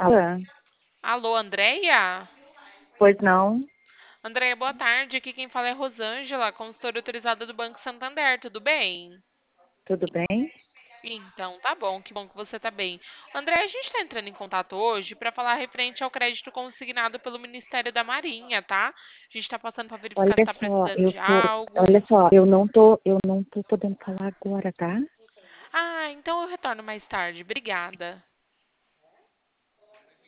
Ah, Alô, Andréia? pois não, Andréia, boa tarde. Aqui quem fala é Rosângela, consultora autorizada do Banco Santander. Tudo bem? tudo bem? Então, tá bom, que bom que você tá bem. André, a gente está entrando em contato hoje para falar referente ao crédito consignado pelo Ministério da Marinha, tá? A gente está passando para verificar se Olha está só, precisando de algo. olha só, eu não tô podendo falar agora, tá? Ah, então eu retorno mais tarde. Obrigada.